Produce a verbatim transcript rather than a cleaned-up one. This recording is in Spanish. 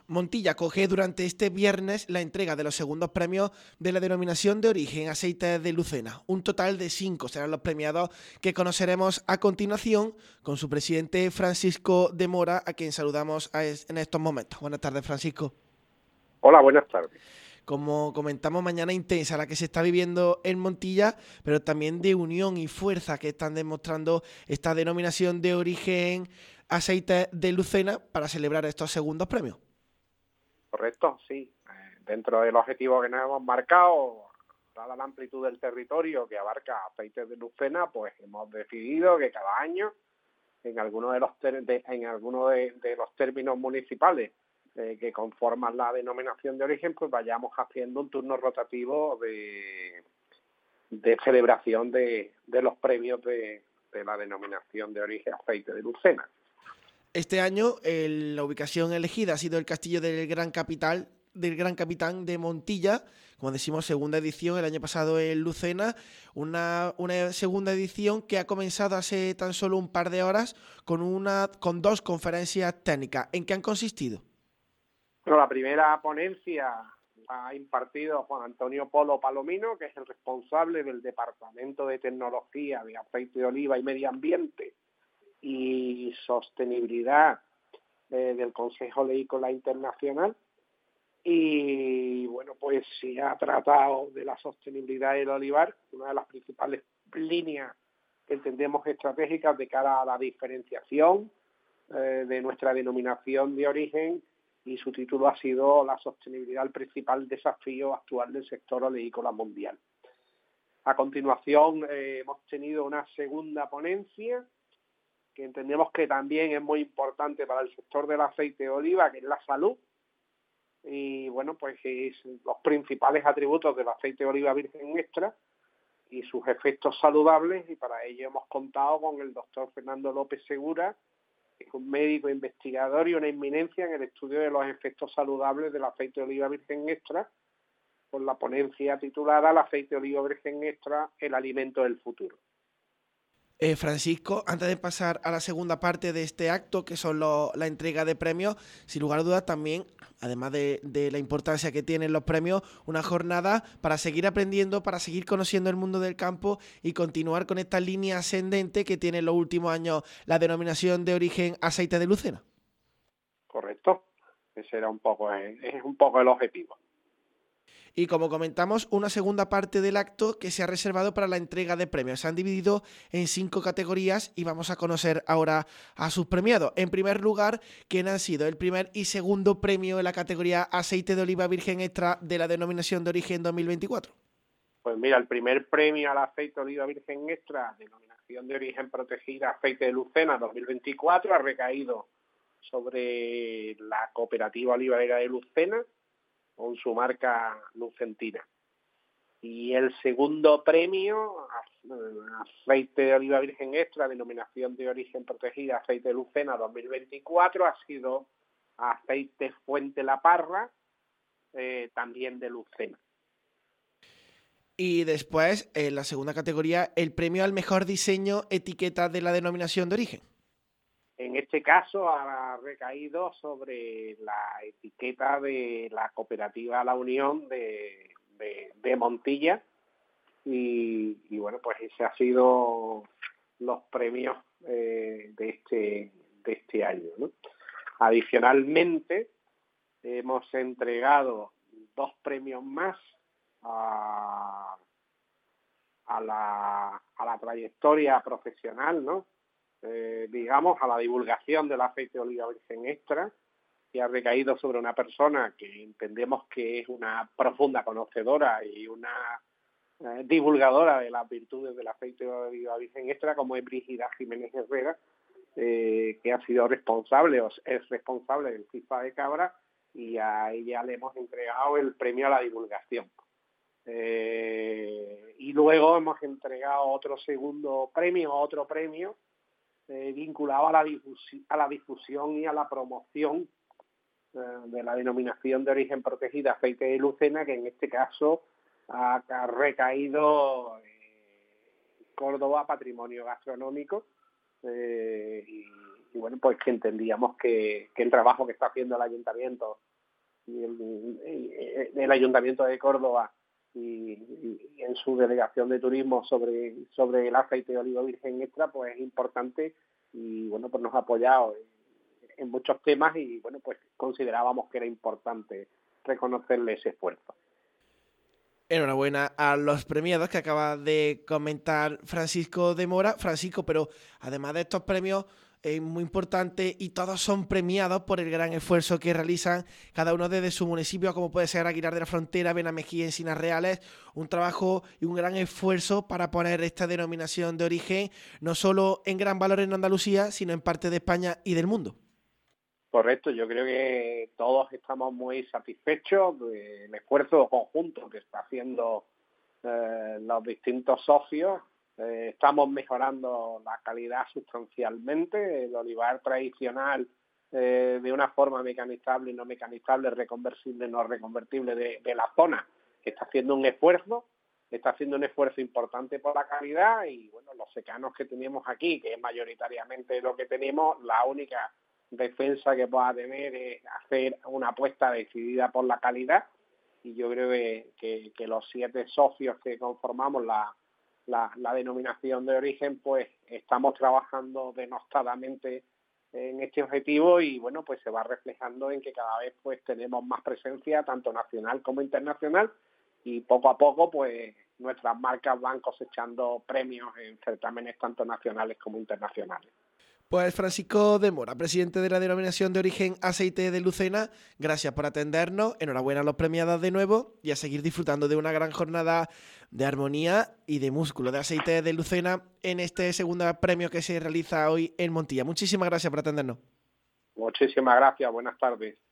Montilla acoge durante este viernes la entrega de los segundos premios de la denominación de origen Aceite de Lucena. Un total de cinco serán los premiados que conoceremos a continuación con su presidente Francisco de Mora, a quien saludamos en estos momentos. Buenas tardes, Francisco. Hola, buenas tardes. Como comentamos, mañana intensa la que se está viviendo en Montilla, pero también de unión y fuerza que están demostrando esta denominación de origen Aceite de Lucena para celebrar estos segundos premios. Correcto, sí. Eh, dentro del objetivo que nos hemos marcado, dada la amplitud del territorio que abarca Aceites de Lucena, pues hemos decidido que cada año, en alguno de los ter- de, en alguno de, de los términos municipales eh, que conforman la denominación de origen, pues vayamos haciendo un turno rotativo de, de celebración de, de los premios de, de la denominación de origen Aceite de Lucena. Este año el, la ubicación elegida ha sido el castillo del Gran Capital, del Gran Capitán de Montilla, como decimos, segunda edición, el año pasado en Lucena, una, una segunda edición que ha comenzado hace tan solo un par de horas con, una, con dos conferencias técnicas. ¿En qué han consistido? Bueno, la primera ponencia ha impartido Juan Antonio Polo Palomino, que es el responsable del Departamento de Tecnología de Aceite de Oliva y Medio Ambiente y Sostenibilidad eh, del Consejo Leícola Internacional. Y bueno, pues se ha tratado de la sostenibilidad del olivar, una de las principales líneas que entendemos estratégicas de cara a la diferenciación eh, de nuestra denominación de origen, y su título ha sido La sostenibilidad, el principal desafío actual del sector oleícola mundial. A continuación eh, hemos tenido una segunda ponencia que entendemos que también es muy importante para el sector del aceite de oliva, que es la salud. Y bueno, pues es los principales atributos del aceite de oliva virgen extra y sus efectos saludables, y para ello hemos contado con el doctor Fernando López Segura, que es un médico investigador y una eminencia en el estudio de los efectos saludables del aceite de oliva virgen extra, con la ponencia titulada El aceite de oliva virgen extra, el alimento del futuro. Eh, Francisco, antes de pasar a la segunda parte de este acto, que son lo, la entrega de premios, sin lugar a dudas también, además de, de la importancia que tienen los premios, una jornada para seguir aprendiendo, para seguir conociendo el mundo del campo y continuar con esta línea ascendente que tiene en los últimos años la denominación de origen Aceite de Lucena. Correcto, ese era un poco, es un poco el objetivo. Y como comentamos, una segunda parte del acto que se ha reservado para la entrega de premios. Se han dividido en cinco categorías y vamos a conocer ahora a sus premiados. En primer lugar, ¿quién han sido el primer y segundo premio en la categoría Aceite de Oliva Virgen Extra de la denominación de origen dos mil veinticuatro? Pues mira, el primer premio al aceite de oliva virgen extra, denominación de origen protegida Aceite de Lucena dos mil veinticuatro, ha recaído sobre la cooperativa olivarera de Lucena, con su marca Lucentina. Y el segundo premio, aceite de oliva virgen extra, denominación de origen protegida, Aceite de Lucena dos mil veinticuatro, ha sido aceite Fuente La Parra, eh, también de Lucena. Y después, en la segunda categoría, el premio al mejor diseño etiqueta de la denominación de origen. En este caso ha recaído sobre la etiqueta de la cooperativa La Unión de, de, de Montilla, y, y bueno, pues ese ha sido los premios eh, de este de este año, ¿no? Adicionalmente, hemos entregado dos premios más a, a, la, a la trayectoria profesional, ¿no? Eh, digamos, a la divulgación del aceite de oliva virgen extra, que ha recaído sobre una persona que entendemos que es una profunda conocedora y una eh, divulgadora de las virtudes del aceite de oliva virgen extra, como es Brígida Jiménez Herrera, eh, que ha sido responsable o es responsable del FIFA de Cabra, y a ella le hemos entregado el premio a la divulgación. Eh, y luego hemos entregado otro segundo premio, otro premio, Eh, vinculado a la, difusión, a la difusión y a la promoción eh, de la denominación de origen protegida Aceite de Lucena, que en este caso ha, ha recaído eh, Córdoba Patrimonio Gastronómico, eh, y, y bueno, pues que entendíamos que, que el trabajo que está haciendo el ayuntamiento y el, y el Ayuntamiento de Córdoba y, y, y en su delegación de turismo sobre, sobre el aceite de oliva virgen extra, pues es importante y bueno, pues nos ha apoyado en, en muchos temas y bueno, pues considerábamos que era importante reconocerle ese esfuerzo. Enhorabuena a los premiados que acaba de comentar Francisco de Mora. Francisco, pero además de estos premios, es muy importante y todos son premiados por el gran esfuerzo que realizan cada uno desde su municipio, como puede ser Aguilar de la Frontera, Benamejía, Encinas Reales. Un trabajo y un gran esfuerzo para poner esta denominación de origen no solo en gran valor en Andalucía, sino en parte de España y del mundo. Correcto, yo creo que todos estamos muy satisfechos del esfuerzo conjunto que está haciendo eh, los distintos socios. Eh, estamos mejorando la calidad sustancialmente. El olivar tradicional, eh, de una forma mecanizable y no mecanizable, reconversible, no reconvertible de, de la zona, está haciendo un esfuerzo, está haciendo un esfuerzo importante por la calidad y bueno, los secanos que tenemos aquí, que es mayoritariamente lo que tenemos, la única defensa que pueda tener es hacer una apuesta decidida por la calidad y yo creo que, que, que los siete socios que conformamos la, la, la denominación de origen pues estamos trabajando denostadamente en este objetivo y bueno pues se va reflejando en que cada vez pues tenemos más presencia tanto nacional como internacional y poco a poco pues nuestras marcas van cosechando premios en certámenes tanto nacionales como internacionales. Pues Francisco de Mora, presidente de la denominación de origen Aceite de Lucena, gracias por atendernos, enhorabuena a los premiados de nuevo y a seguir disfrutando de una gran jornada de armonía y de músculo de Aceite de Lucena en este segundo premio que se realiza hoy en Montilla. Muchísimas gracias por atendernos. Muchísimas gracias, buenas tardes.